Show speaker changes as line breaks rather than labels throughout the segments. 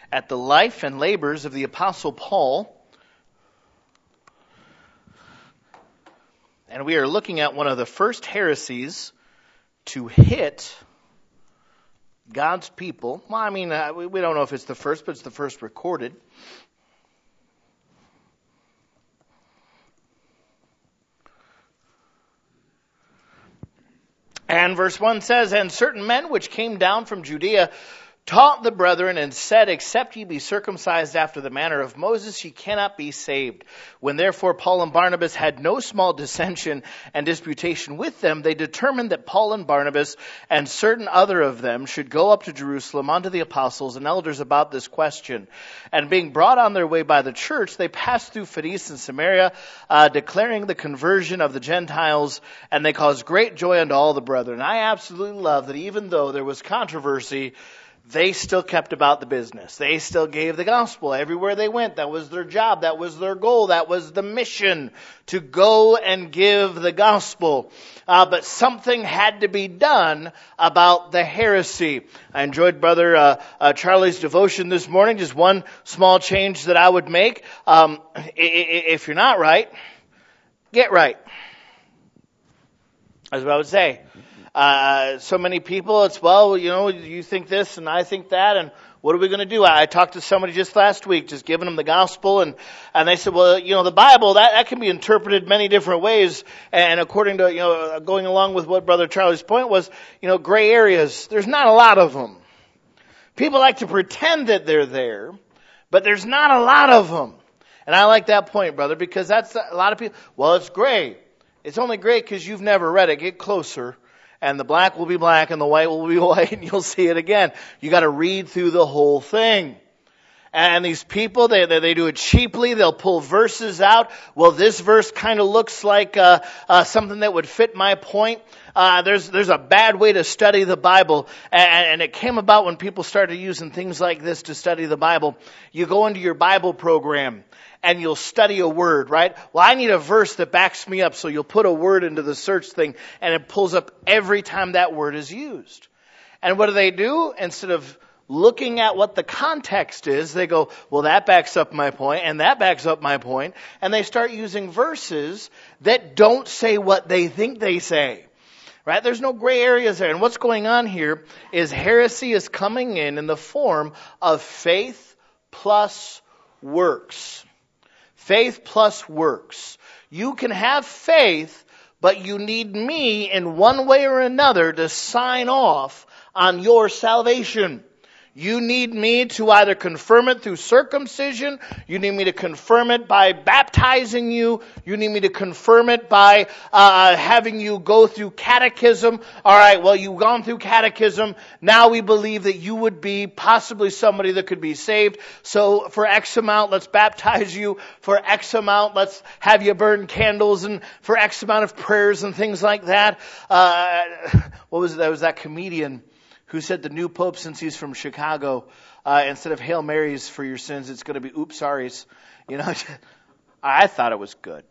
at the life and labors of the Apostle Paul. And we are looking at one of the first heresies to hit God's people. Well, I mean, we don't know if it's the first, but it's the first recorded. And verse 1 says, "And certain men which came down from Judea taught the brethren and said, Except ye be circumcised after the manner of Moses, ye cannot be saved. When therefore Paul and Barnabas had no small dissension and disputation with them, they determined that Paul and Barnabas and certain other of them should go up to Jerusalem unto the apostles and elders about this question. And being brought on their way by the church, they passed through Phoenicia and Samaria, declaring the conversion of the Gentiles, and they caused great joy unto all the brethren." I absolutely love that even though there was controversy, they still kept about the business. They still gave the gospel everywhere they went. That was their job. That was their goal. That was the mission, to go and give the gospel. But something had to be done about the heresy. I enjoyed Brother Charlie's devotion this morning. Just one small change that I would make. If you're not right, get right. That's what I would say. So many people, it's, well, you know, you think this and I think that, and what are we going to do? I talked to somebody just last week, just giving them the gospel, and they said, well, you know, the Bible, that can be interpreted many different ways, and according to, you know, going along with what Brother Charlie's point was, you know, gray areas, there's not a lot of them. People like to pretend that they're there, but there's not a lot of them. And I like that point, brother, because that's a lot of people, well, it's gray. It's only gray because you've never read it. Get closer. And the black will be black and the white will be white, and you'll see it again. You got to read through the whole thing. And these people, they do it cheaply. They'll pull verses out. Well, this verse kind of looks like something that would fit my point. There's a bad way to study the Bible, and it came about when people started using things like this to study the Bible. You go into your Bible program, and you'll study a word, right? Well, I need a verse that backs me up, so you'll put a word into the search thing, and it pulls up every time that word is used. And what do? Instead of looking at what the context is, they go, well, that backs up my point, and that backs up my point, and they start using verses that don't say what they think they say. Right? There's no gray areas there. And what's going on here is heresy is coming in the form of faith plus works. Faith plus works. You can have faith, but you need me in one way or another to sign off on your salvation. You need me to either confirm it through circumcision. You need me to confirm it by baptizing you. You need me to confirm it by having you go through catechism. All right, well, you've gone through catechism. Now we believe that you would be possibly somebody that could be saved. So for X amount, let's baptize you. For X amount, let's have you burn candles. And for X amount of prayers and things like that. What was it? That was that comedian who said the new pope, since he's from Chicago, instead of Hail Marys for your sins, it's going to be oops sorries. You know, I thought it was good.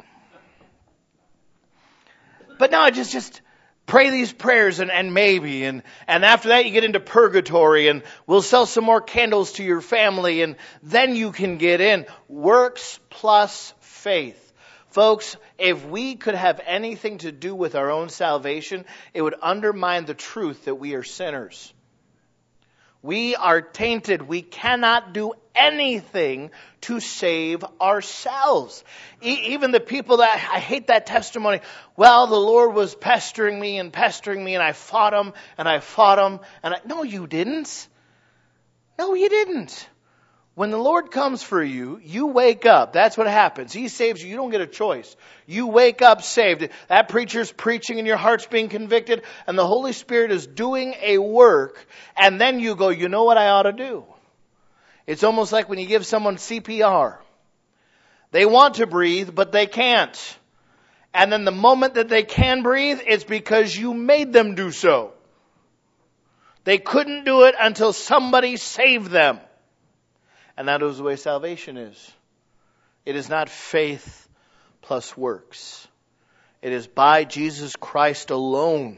But no, just pray these prayers and maybe. And after that you get into purgatory, and we'll sell some more candles to your family, and then you can get in. Works plus faith. Folks, if we could have anything to do with our own salvation, it would undermine the truth that we are sinners. We are tainted. We cannot do anything to save ourselves. Even the people that, I hate that testimony. Well, the Lord was pestering me, and I fought him, no, you didn't. No, you didn't. When the Lord comes for you, you wake up. That's what happens. He saves you. You don't get a choice. You wake up saved. That preacher's preaching and your heart's being convicted, and the Holy Spirit is doing a work, and then you go, you know what I ought to do? It's almost like when you give someone CPR. They want to breathe, but they can't. And then the moment that they can breathe, it's because you made them do so. They couldn't do it until somebody saved them. And that is the way salvation is. It is not faith plus works. It is by Jesus Christ alone,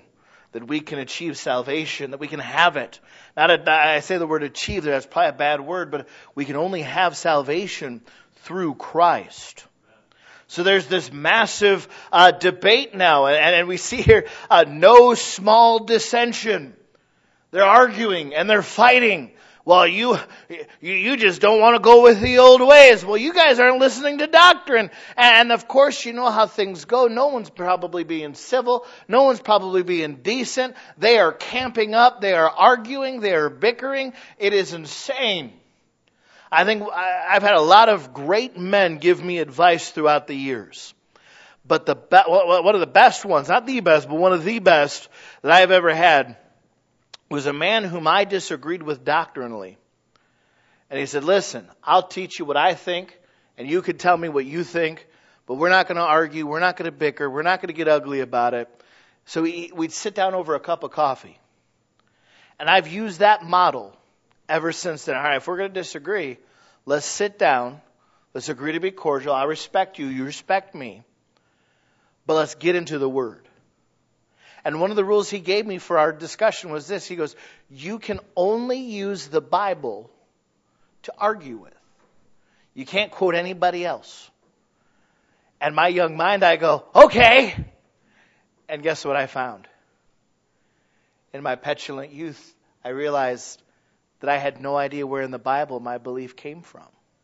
that we can achieve salvation, that we can have it. I say the word achieve, that's probably a bad word, but we can only have salvation through Christ. So there's this massive debate now, and we see here no small dissension. They're arguing and they're fighting. Well, you just don't want to go with the old ways. Well, you guys aren't listening to doctrine. And of course, you know how things go. No one's probably being civil. No one's probably being decent. They are camping up. They are arguing. They are bickering. It is insane. I think I've had a lot of great men give me advice throughout the years. But one of the best ones, not the best, but one of the best that I've ever had was a man whom I disagreed with doctrinally. And he said, listen, I'll teach you what I think, and you can tell me what you think, but we're not going to argue, we're not going to bicker, we're not going to get ugly about it. So we'd sit down over a cup of coffee. And I've used that model ever since then. All right, if we're going to disagree, let's sit down, let's agree to be cordial, I respect you, you respect me, but let's get into the Word. And one of the rules he gave me for our discussion was this. He goes, you can only use the Bible to argue with. You can't quote anybody else. And my young mind, I go, okay. And guess what I found? In my petulant youth, I realized that I had no idea where in the Bible my belief came from.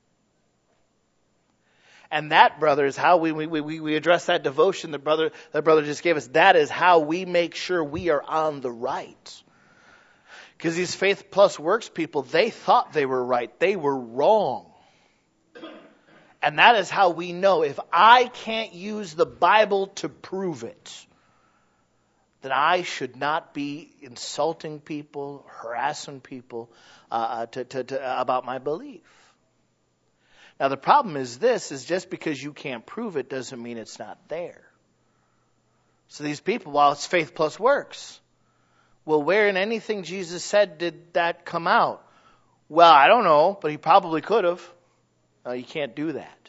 And that, brother, is how we address that devotion that brother just gave us. That is how we make sure we are on the right. Because these faith plus works people, they thought they were right. They were wrong. And that is how we know. If I can't use the Bible to prove it, then I should not be insulting people, harassing people about my belief. Now the problem is this, is just because you can't prove it doesn't mean it's not there. So these people, while it's faith plus works, well, where in anything Jesus said did that come out? Well, I don't know, but he probably could have. No, you can't do that.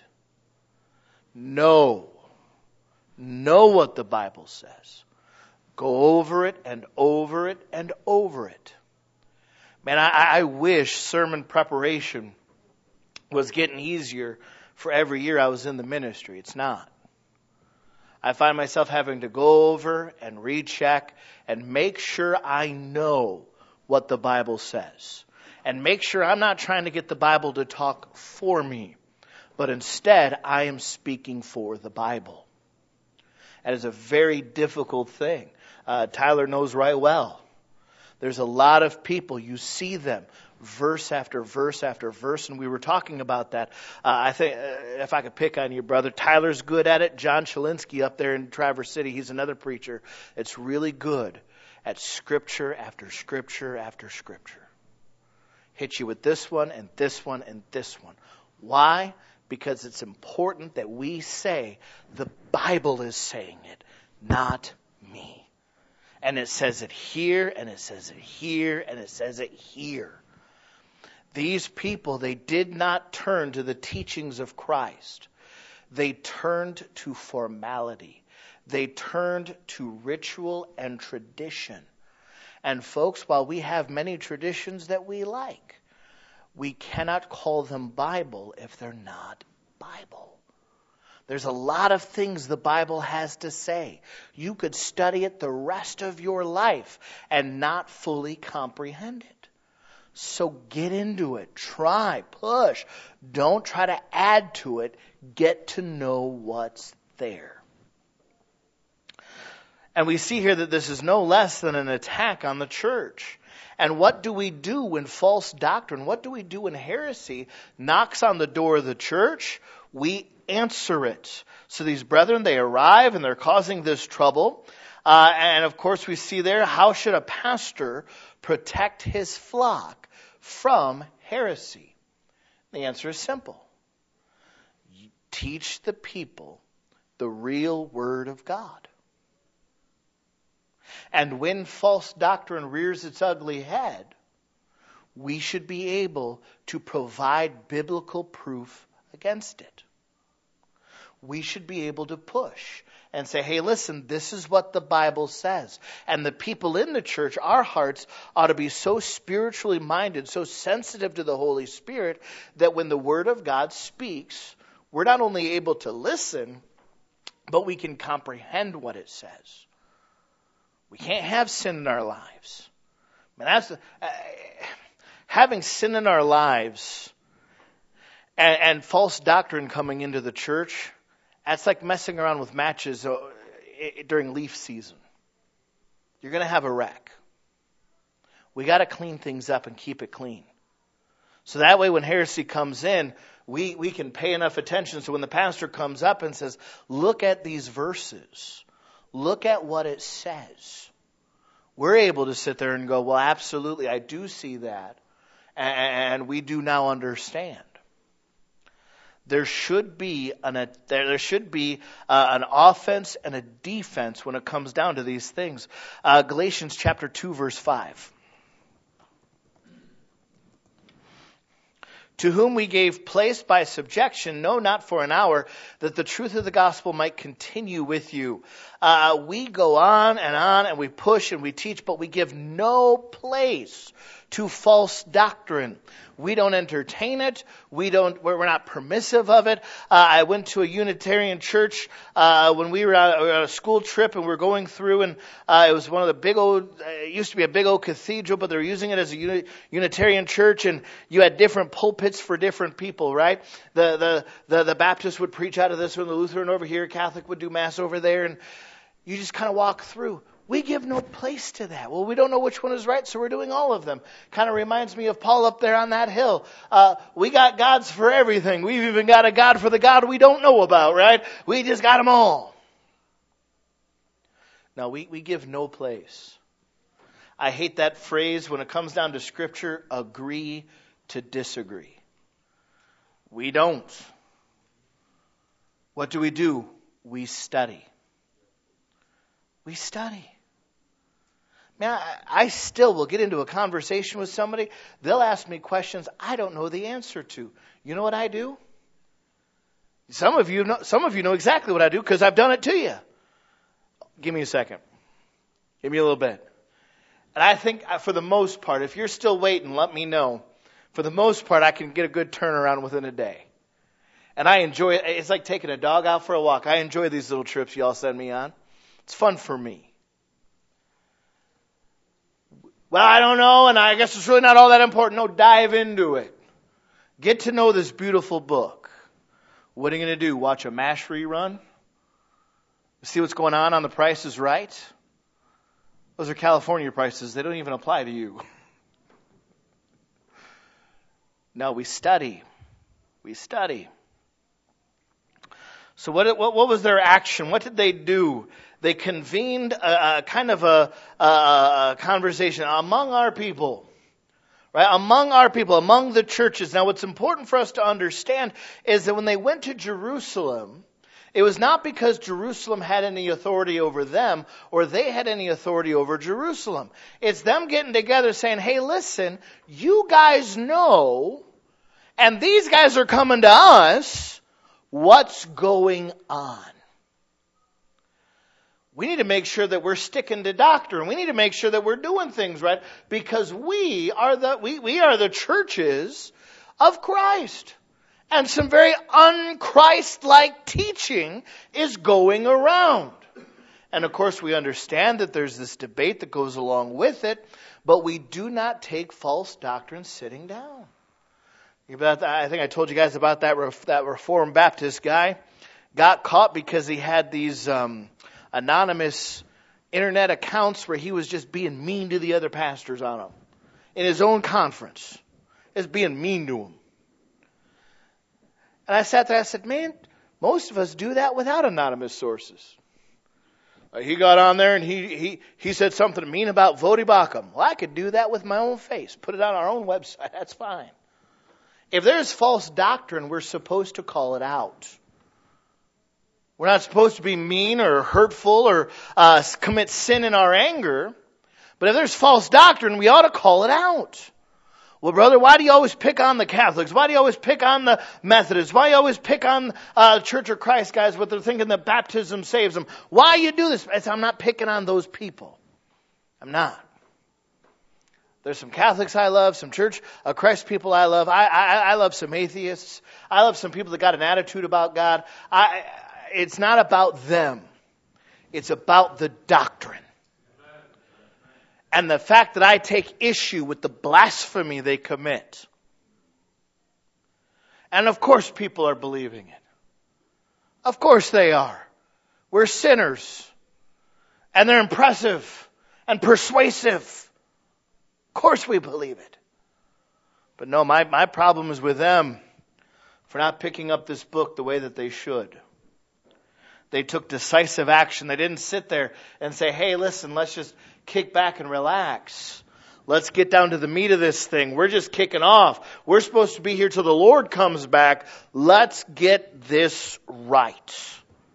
Know what the Bible says. Go over it and over it and over it. Man, I wish sermon preparation was getting easier for every year I was in the ministry. It's not. I find myself having to go over and recheck and make sure I know what the Bible says. And make sure I'm not trying to get the Bible to talk for me, but instead I am speaking for the Bible. That is a very difficult thing. Tyler knows right well. There's a lot of people, you see them, verse after verse after verse, and we were talking about that. I think, if I could pick on you, brother, Tyler's good at it. John Chalinsky up there in Traverse City, he's another preacher that's really good at scripture after scripture after scripture. Hit you with this one and this one and this one. Why? Because it's important that we say the Bible is saying it, not me. And it says it here, and it says it here, and it says it here. These people, they did not turn to the teachings of Christ. They turned to formality. They turned to ritual and tradition. And folks, while we have many traditions that we like, we cannot call them Bible if they're not Bible. There's a lot of things the Bible has to say. You could study it the rest of your life and not fully comprehend it. So get into it. Try. Push. Don't try to add to it. Get to know what's there. And we see here that this is no less than an attack on the church. And what do we do when false doctrine, what do we do when heresy knocks on the door of the church? We answer it. So these brethren, they arrive and they're causing this trouble. And of course we see there, how should a pastor protect his flock from heresy? The answer is simple. You teach the people the real word of God. And when false doctrine rears its ugly head, we should be able to provide biblical proof against it. we should be able to push and say, hey, listen, this is what the Bible says. And the people in the church, our hearts ought to be so spiritually minded, so sensitive to the Holy Spirit, that when the Word of God speaks, we're not only able to listen, but we can comprehend what it says. We can't have sin in our lives. Having sin in our lives and false doctrine coming into the church, that's like messing around with matches during leaf season. You're going to have a wreck. We got to clean things up and keep it clean. So that way when heresy comes in, we can pay enough attention so when the pastor comes up and says, look at these verses, look at what it says, we're able to sit there and go, well, absolutely, I do see that, and we do now understand. There should be an offense and a defense when it comes down to these things. Galatians chapter 2, verse 5. To whom we gave place by subjection, no, not for an hour, that the truth of the gospel might continue with you. We go on, and we push and we teach, but we give no place to false doctrine. We don't entertain it. We're not permissive of it. I went to a Unitarian church when we were on a school trip, and we were going through, and it was one of the big old, it used to be a big old cathedral, but they were using it as a Unitarian church, and you had different pulpits for different people, right? The Baptist would preach out of this one, the Lutheran over here, Catholic would do Mass over there, and you just kind of walk through. We give no place to that. Well, we don't know which one is right, so we're doing all of them. Kind of reminds me of Paul up there on that hill. We got gods for everything. We've even got a God for the God we don't know about, right? We just got them all. No, we give no place. I hate that phrase when it comes down to Scripture, agree to disagree. We don't. What do? We study. We study. Man, I still will get into a conversation with somebody. They'll ask me questions I don't know the answer to. You know what I do? Some of you know exactly what I do because I've done it to you. Give me a second. Give me a little bit. And I think for the most part, if you're still waiting, let me know. For the most part, I can get a good turnaround within a day. And I enjoy it. It's like taking a dog out for a walk. I enjoy these little trips y'all send me on. It's fun for me. Well, I don't know, and I guess it's really not all that important. No, dive into it. Get to know this beautiful book. What are you going to do? Watch a MASH rerun? See what's going on The Price is Right? Those are California prices. They don't even apply to you. No, we study. We study. So what was their action? What did they do? They convened a kind of a conversation among our people, right? Among our people, among the churches. Now, what's important for us to understand is that when they went to Jerusalem, it was not because Jerusalem had any authority over them or they had any authority over Jerusalem. It's them getting together saying, hey, listen, you guys know, and these guys are coming to us, what's going on? We need to make sure that we're sticking to doctrine. We need to make sure that we're doing things right because we are the churches of Christ. And some very un-Christ-like teaching is going around. And of course we understand that there's this debate that goes along with it, but we do not take false doctrine sitting down. I think I told you guys about that Reformed Baptist guy. Got caught because he had these anonymous internet accounts where he was just being mean to the other pastors on them. In his own conference. Just being mean to them. And I sat there, I said, man, most of us do that without anonymous sources. He got on there and he said something mean about Voddie Baucham. Well, I could do that with my own face. Put it on our own website. That's fine. If there's false doctrine, we're supposed to call it out. We're not supposed to be mean or hurtful or commit sin in our anger. But if there's false doctrine, we ought to call it out. Well, brother, why do you always pick on the Catholics? Why do you always pick on the Methodists? Why do you always pick on Church of Christ guys with their thinking that baptism saves them? Why you do this? I'm not picking on those people. I'm not. There's some Catholics I love, some Church of Christ people I love. I love some atheists. I love some people that got an attitude about God. It's not about them. It's about the doctrine. And the fact that I take issue with the blasphemy they commit. And of course people are believing it. Of course they are. We're sinners. And they're impressive and persuasive. Of course we believe it. But no, my problem is with them for not picking up this book the way that they should. They took decisive action. They didn't sit there and say, hey, listen, let's just kick back and relax. Let's get down to the meat of this thing. We're just kicking off. We're supposed to be here till the Lord comes back. Let's get this right.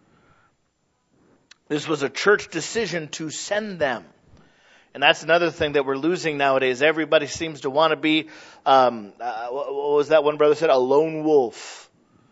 This was a church decision to send them. And that's another thing that we're losing nowadays. Everybody seems to want to be, what was that one brother said? A lone wolf.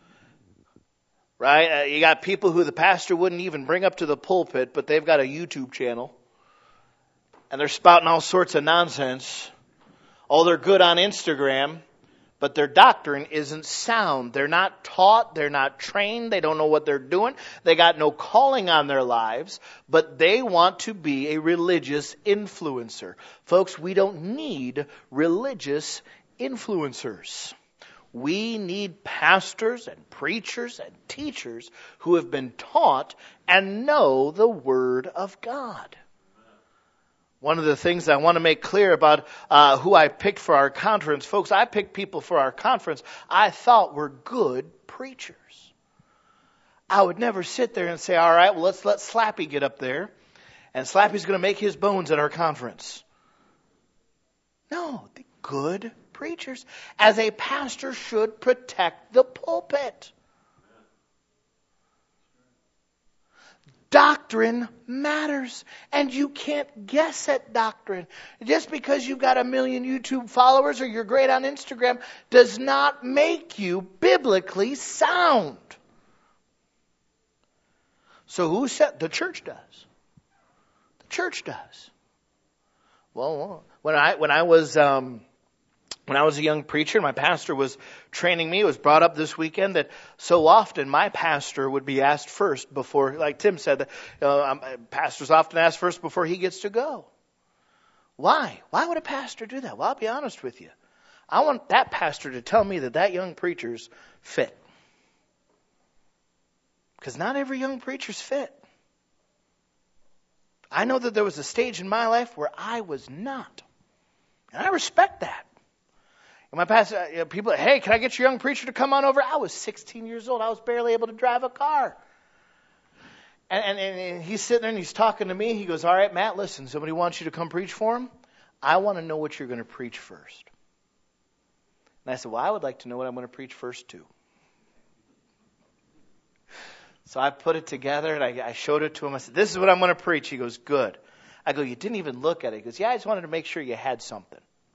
Right? You got people who the pastor wouldn't even bring up to the pulpit, but they've got a YouTube channel. And they're spouting all sorts of nonsense. Oh, they're good on Instagram, but their doctrine isn't sound. They're not taught. They're not trained. They don't know what they're doing. They got no calling on their lives, but they want to be a religious influencer. Folks, we don't need religious influencers. We need pastors and preachers and teachers who have been taught and know the Word of God. One of the things I want to make clear about who I picked for our conference, folks, I picked people for our conference I thought were good preachers. I would never sit there and say, all right, well, let's let Slappy get up there, and Slappy's going to make his bones at our conference. No, the good preachers, as a pastor should protect the pulpit. Doctrine matters, and you can't guess at doctrine. Just because you've got 1 million YouTube followers or you're great on Instagram does not make you biblically sound. So who said? The church does. The church does. Well, when I was a young preacher, my pastor was training me. It was brought up this weekend that so often my pastor would be asked first before, like Tim said, pastors often ask first before he gets to go. Why? Why would a pastor do that? Well, I'll be honest with you. I want that pastor to tell me that young preacher's fit. Because not every young preacher's fit. I know that there was a stage in my life where I was not. And I respect that. And my pastor, people, hey, can I get your young preacher to come on over? I was 16 years old. I was barely able to drive a car. And he's sitting there and he's talking to me. He goes, all right, Matt, listen, somebody wants you to come preach for him. I want to know what you're going to preach first. And I said, well, I would like to know what I'm going to preach first too. So I put it together and I showed it to him. I said, this is what I'm going to preach. He goes, good. I go, you didn't even look at it. He goes, yeah, I just wanted to make sure you had something.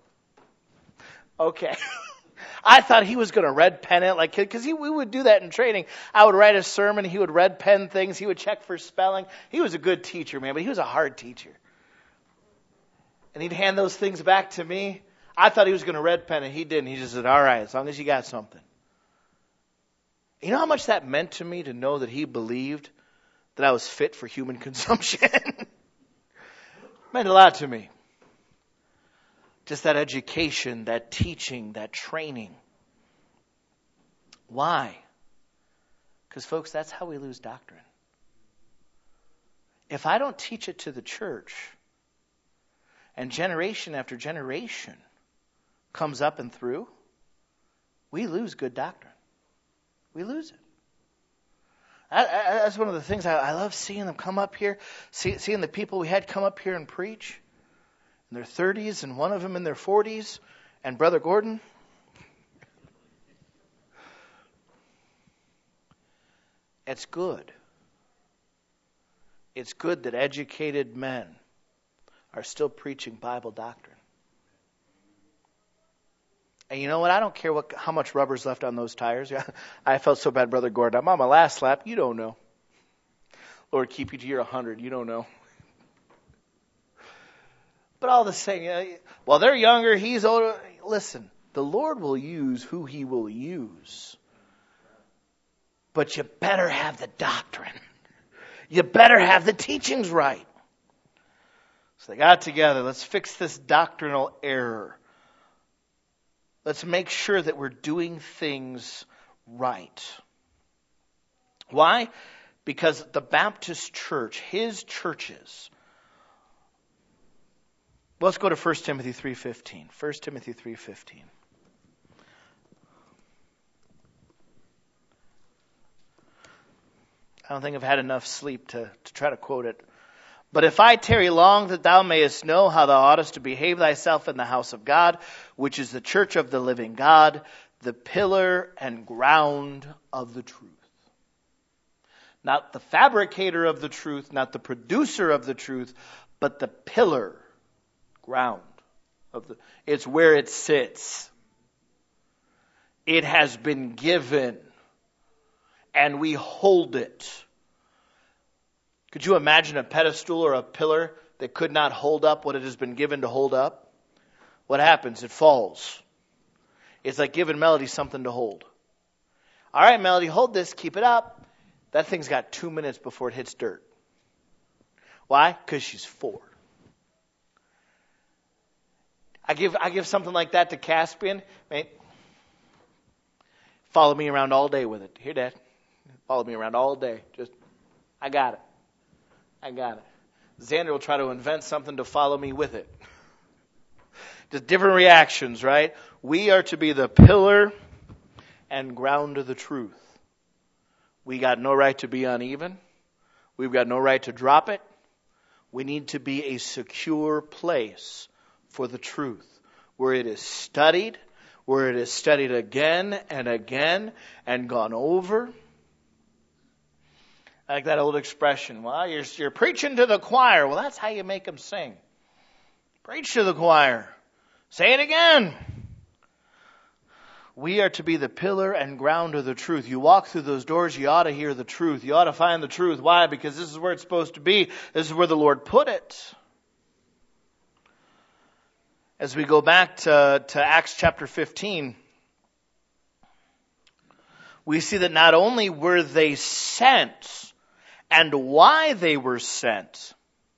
Okay. I thought he was going to red pen it, because we would do that in training. I would write a sermon. He would red pen things. He would check for spelling. He was a good teacher, man, but he was a hard teacher. And he'd hand those things back to me. I thought he was going to red pen it. He didn't. He just said, all right, as long as you got something. You know how much that meant to me to know that he believed that I was fit for human consumption? It meant a lot to me. Just that education, that teaching, that training. Why? Because, folks, that's how we lose doctrine. If I don't teach it to the church, and generation after generation comes up and through, we lose good doctrine. We lose it. That's one of the things I love seeing them come up here, seeing the people we had come up here and preach in their 30s and one of them in their 40s, and Brother Gordon. It's good. It's good that educated men are still preaching Bible doctrine. And you know what? I don't care how much rubber's left on those tires. I felt so bad, Brother Gordon. I'm on my last lap. You don't know. Lord, keep you to your 100. You don't know. But all the same, while they're younger, he's older. Listen, the Lord will use who he will use. But you better have the doctrine. You better have the teachings right. So they got together. Let's fix this doctrinal error. Let's make sure that we're doing things right. Why? Because the Baptist church, his churches. Let's go to 1 Timothy 3:15. 1 Timothy 3:15. I don't think I've had enough sleep to try to quote it. But if I tarry long, that thou mayest know how thou oughtest to behave thyself in the house of God, which is the church of the living God, the pillar and ground of the truth. Not the fabricator of the truth, not the producer of the truth, but the pillar, ground of the. It's where it sits. It has been given. And we hold it. Could you imagine a pedestal or a pillar that could not hold up what it has been given to hold up? What happens? It falls. It's like giving Melody something to hold. All right, Melody, hold this, keep it up. That thing's got 2 minutes before it hits dirt. Why? Because she's 4. I give something like that to Caspian. Man, follow me around all day with it. Here, Dad. Follow me around all day. I got it. Xander will try to invent something to follow me with it. Just different reactions, right? We are to be the pillar and ground of the truth. We got no right to be uneven. We've got no right to drop it. We need to be a secure place for the truth, where it is studied, where it is studied again and again and gone over. I like that old expression, well, you're preaching to the choir. Well, that's how you make them sing. Preach to the choir. Say it again. We are to be the pillar and ground of the truth. You walk through those doors, you ought to hear the truth. You ought to find the truth. Why? Because this is where it's supposed to be. This is where the Lord put it. As we go back to Acts chapter 15, we see that not only were they sent, and why they were sent.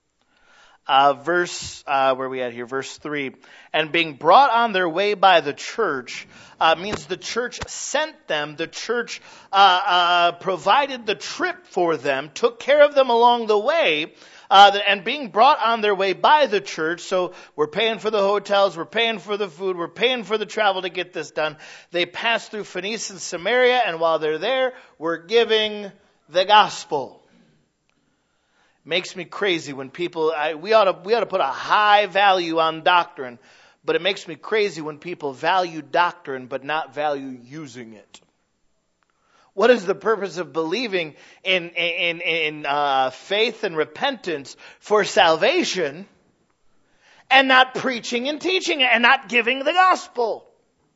Verse 3. And being brought on their way by the church, means the church sent them. The church provided the trip for them, took care of them along the way, and being brought on their way by the church. So we're paying for the hotels, we're paying for the food, we're paying for the travel to get this done. They pass through Phoenicia and Samaria, and while they're there, we're giving the gospel. Makes me crazy when people, we ought to put a high value on doctrine, but it makes me crazy when people value doctrine but not value using it. What is the purpose of believing in faith and repentance for salvation and not preaching and teaching it and not giving the gospel?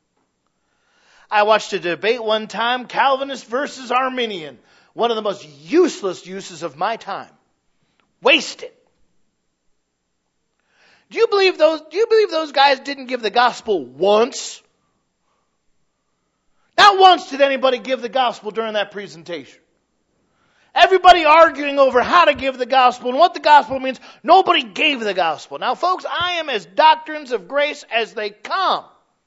I watched a debate one time, Calvinist versus Arminian. One of the most useless uses of my time. Wasted. Do you believe those guys didn't give the gospel once? Not once did anybody give the gospel during that presentation. Everybody arguing over how to give the gospel and what the gospel means. Nobody gave the gospel. Now, folks, I am as doctrines of grace as they come.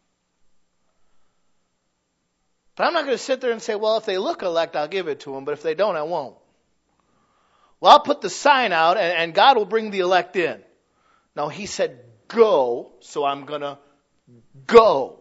But I'm not going to sit there and say, well, if they look elect, I'll give it to them. But if they don't, I won't. Well, I'll put the sign out and God will bring the elect in. No, he said go, so I'm going to go.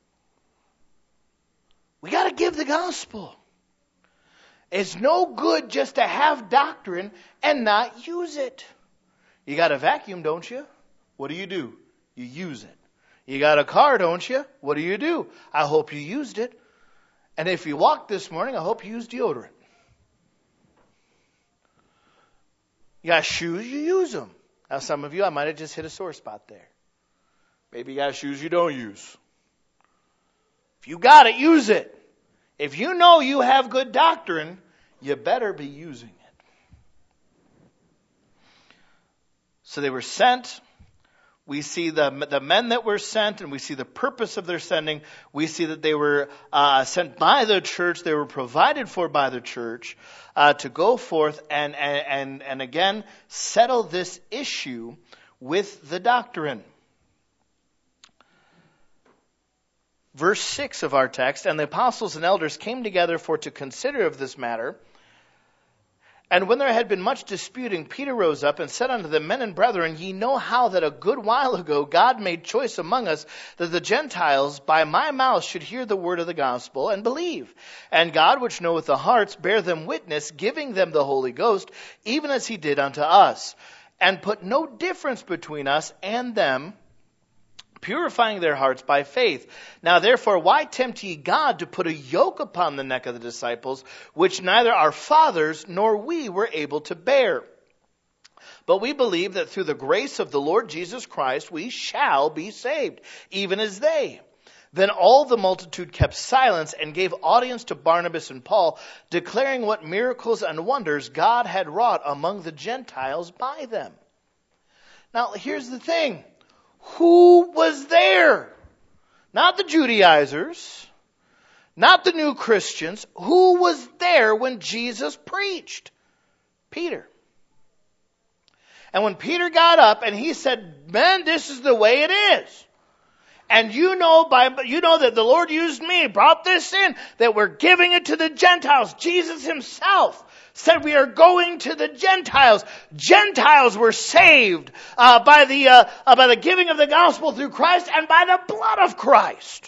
We got to give the gospel. It's no good just to have doctrine and not use it. You got a vacuum, don't you? What do? You use it. You got a car, don't you? What do? I hope you used it. And if you walked this morning, I hope you used deodorant. You got shoes, you use them. Now some of you, I might have just hit a sore spot there. Maybe you got shoes you don't use. If you got it, use it. If you know you have good doctrine, you better be using it. So they were sent. We see the men that were sent, and we see the purpose of their sending. We see that they were sent by the church. They were provided for by the church to go forth and again settle this issue with the doctrine. Verse 6 of our text, and the apostles and elders came together for to consider of this matter. And when there had been much disputing, Peter rose up and said unto the men and brethren, ye know how that a good while ago God made choice among us that the Gentiles by my mouth should hear the word of the gospel and believe. And God, which knoweth the hearts, bare them witness, giving them the Holy Ghost, even as he did unto us, and put no difference between us and them, purifying their hearts by faith. Now therefore, why tempt ye God to put a yoke upon the neck of the disciples, which neither our fathers nor we were able to bear? But we believe that through the grace of the Lord Jesus Christ we shall be saved, even as they. Then all the multitude kept silence and gave audience to Barnabas and Paul, declaring what miracles and wonders God had wrought among the Gentiles by them. Now here's the thing. Who was there? Not the Judaizers, not the new Christians. Who was there when Jesus preached? Peter. And when Peter got up and he said, "Men, this is the way it is. And you know that the Lord used me, brought this in, that we're giving it to the Gentiles." Jesus himself said we are going to the Gentiles. Gentiles were saved by the giving of the gospel through Christ and by the blood of Christ.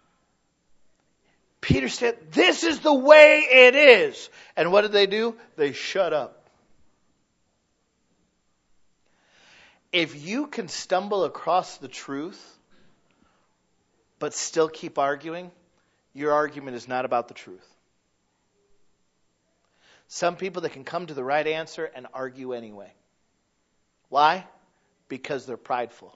Peter said, this is the way it is. And what did they do? They shut up. If you can stumble across the truth, but still keep arguing, your argument is not about the truth. Some people that can come to the right answer and argue anyway. Why? Because they're prideful.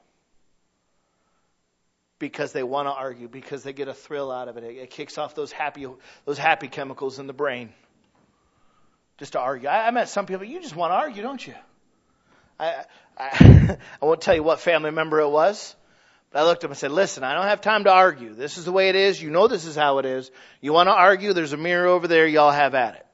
Because they want to argue. Because they get a thrill out of it. It kicks off those happy chemicals in the brain. Just to argue. I met some people, you just want to argue, don't you? I won't tell you what family member it was. But I looked up and said, listen, I don't have time to argue. This is the way it is. You know this is how it is. You want to argue? There's a mirror over there. Y'all have at it.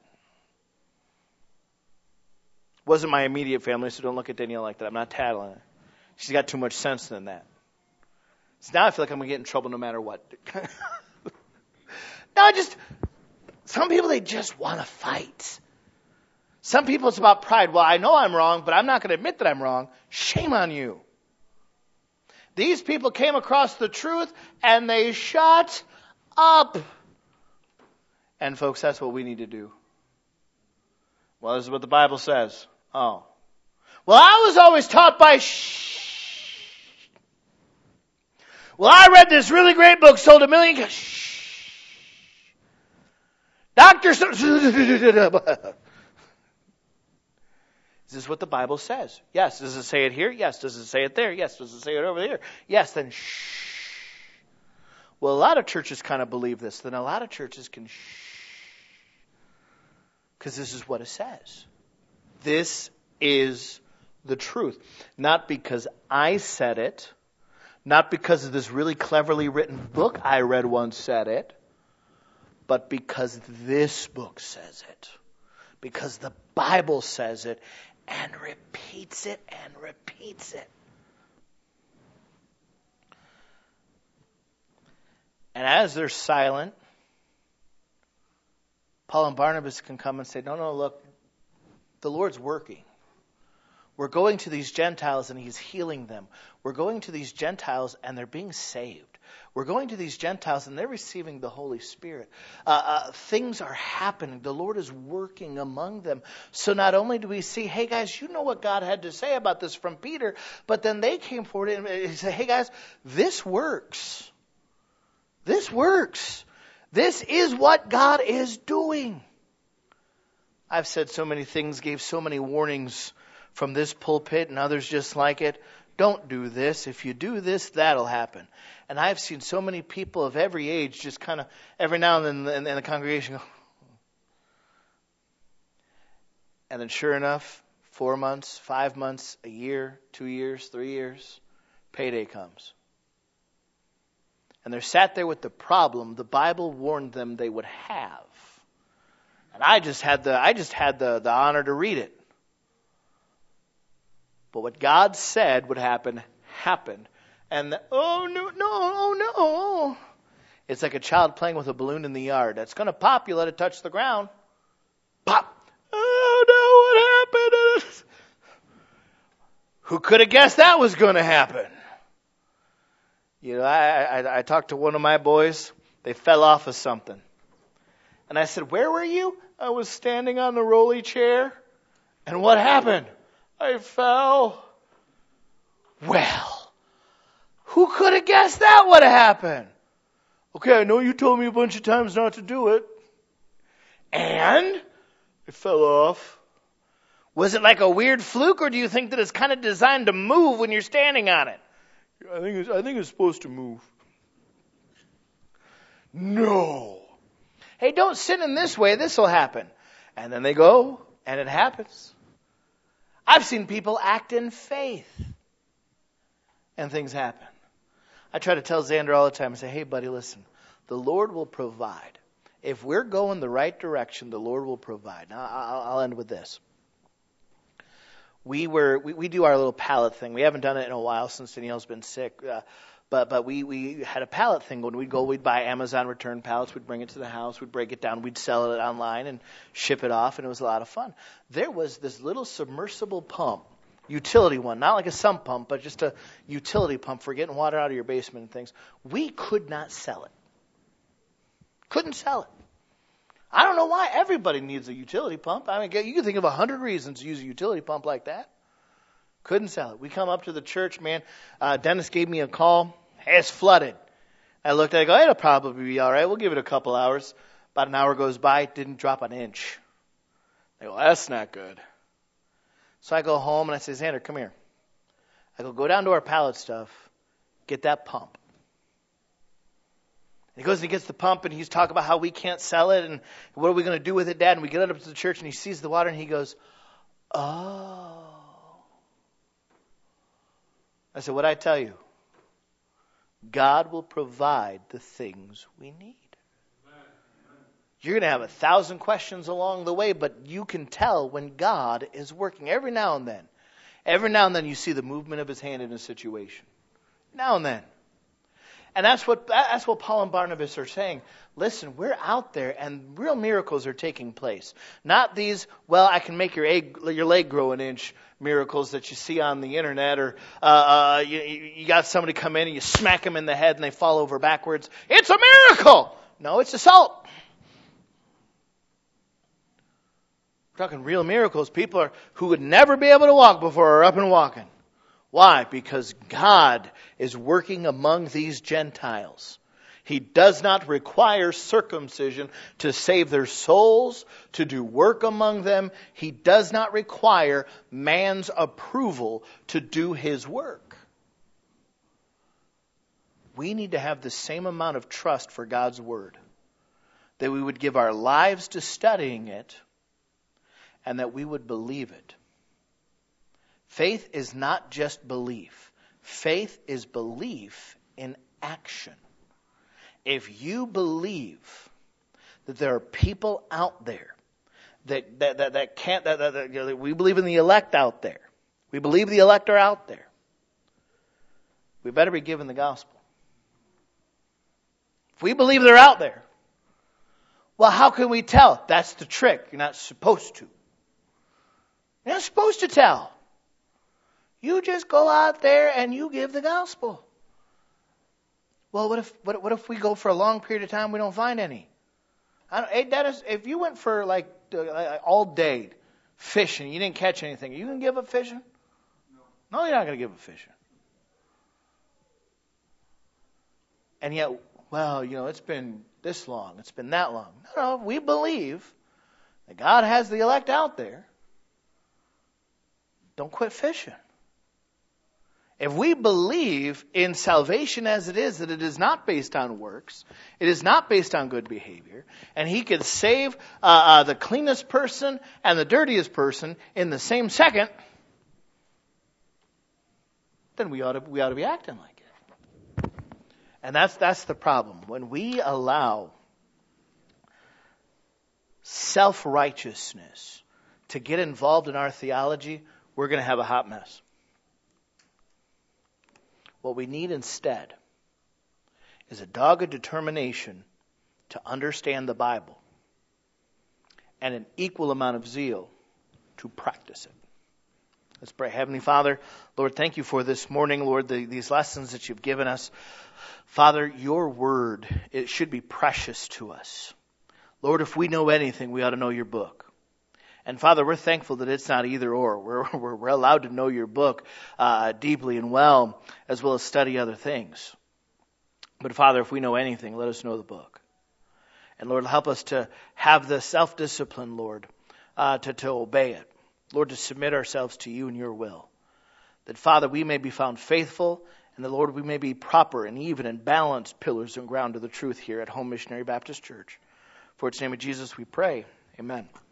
Wasn't my immediate family, so don't look at Danielle like that. I'm not tattling her. She's got too much sense than that. So now I feel like I'm going to get in trouble no matter what. No, some people, they just want to fight. Some people, it's about pride. Well, I know I'm wrong, but I'm not going to admit that I'm wrong. Shame on you. These people came across the truth and they shut up. And folks, that's what we need to do. Well, this is what the Bible says. Oh. Well, I was always taught by Well, I read this really great book, sold 1 million. Doctor. Is this what the Bible says? Yes. Does it say it here? Yes. Does it say it there? Yes. Does it say it over there? Yes. Then shh. Well, a lot of churches kind of believe this. Then a lot of churches can shh. Because this is what it says. This is the truth. Not because I said it. Not because of this really cleverly written book I read once said it. But because this book says it. Because the Bible says it. And repeats it and repeats it. And as they're silent, Paul and Barnabas can come and say, no, look, the Lord's working. We're going to these Gentiles and he's healing them. We're going to these Gentiles and they're being saved. We're going to these Gentiles and they're receiving the Holy Spirit. Things are happening. The Lord is working among them. So not only do we see, hey guys, you know what God had to say about this from Peter, but then they came forward and said, hey guys, this works. This works. This is what God is doing. I've said so many things, gave so many warnings from this pulpit and others just like it. Don't do this. If you do this, that'll happen. And I've seen so many people of every age just kind of every now and then in the congregation go, and then sure enough, 4 months, 5 months, a year, 2 years, 3 years, payday comes. And they're sat there with the problem the Bible warned them they would have. And I just had the honor to read it. But what God said would happen, happened. And oh no. It's like a child playing with a balloon in the yard. That's going to pop, you let it touch the ground. Pop. Oh no, what happened? Who could have guessed that was going to happen? You know, I talked to one of my boys. They fell off of something. And I said, where were you? I was standing on the rolly chair. And what happened? I fell. Well, who could have guessed that would have happened? Okay, I know you told me a bunch of times not to do it. And it fell off. Was it like a weird fluke, or do you think that it's kind of designed to move when you're standing on it? I think it's supposed to move. No. Hey, don't sit in this way. This will happen. And then they go, and it happens. I've seen people act in faith, and things happen. I try to tell Xander all the time. I say, hey, buddy, listen. The Lord will provide. If we're going the right direction, the Lord will provide. Now, I'll end with this. We do our little pallet thing. We haven't done it in a while since Danielle's been sick. But we had a pallet thing. When we'd buy Amazon return pallets. We'd bring it to the house. We'd break it down. We'd sell it online and ship it off. And it was a lot of fun. There was this little submersible pump, utility one, not like a sump pump, but just a utility pump for getting water out of your basement and things. We could not sell it. Couldn't sell it. I don't know why. Everybody needs a utility pump. I mean, you can think of 100 reasons to use a utility pump like that. Couldn't sell it. We come up to the church, man. Dennis gave me a call. Hey, it's flooded. I looked at it, I go, it'll probably be all right. We'll give it a couple hours. About an hour goes by, it didn't drop an inch. I go, that's not good. So I go home and I say, Xander, come here. I go down to our pallet stuff, get that pump. And he goes and he gets the pump and he's talking about how we can't sell it and what are we going to do with it, Dad? And we get it up to the church and he sees the water and he goes, oh. I said, what'd I tell you? God will provide the things we need. You're going to have 1,000 questions along the way, but you can tell when God is working every now and then. Every now and then you see the movement of his hand in a situation. Now and then. And that's what Paul and Barnabas are saying. Listen, we're out there and real miracles are taking place. Not these, well, I can make your leg grow an inch miracles that you see on the internet, or you got somebody come in and you smack them in the head and they fall over backwards. It's a miracle! No, it's assault. We're talking real miracles. People who would never be able to walk before are up and walking. Why? Because God is working among these Gentiles. He does not require circumcision to save their souls, to do work among them. He does not require man's approval to do his work. We need to have the same amount of trust for God's Word, that we would give our lives to studying it, and that we would believe it. Faith is not just belief. Faith is belief in action. If you believe that there are people out there that can't, we believe in the elect out there. We believe the elect are out there. We better be given the gospel. If we believe they're out there, well, how can we tell? That's the trick. You're not supposed to. You're not supposed to tell. You just go out there and you give the gospel. Well, what if we go for a long period of time, we don't find any? Hey, Dennis, if you went for like all day fishing, you didn't catch anything, are you going to give up fishing? No, you're not going to give up fishing. And yet, well, it's been this long, it's been that long. No, we believe that God has the elect out there. Don't quit fishing. If we believe in salvation as it is, that it is not based on works, it is not based on good behavior, and He could save the cleanest person and the dirtiest person in the same second, then we ought to be acting like it. And that's the problem. When we allow self-righteousness to get involved in our theology, we're going to have a hot mess. What we need instead is a dogged determination to understand the Bible and an equal amount of zeal to practice it. Let's pray. Heavenly Father, Lord, thank you for this morning, Lord, these lessons that you've given us. Father, your word, it should be precious to us. Lord, if we know anything, we ought to know your book. And Father, we're thankful that it's not either or. We're allowed to know your book deeply and well, as well as study other things. But Father, if we know anything, let us know the book. And Lord, help us to have the self-discipline, Lord, to obey it. Lord, to submit ourselves to you and your will. That Father, we may be found faithful, and that Lord, we may be proper and even and balanced pillars and ground of the truth here at Home Missionary Baptist Church. For its name of Jesus we pray. Amen.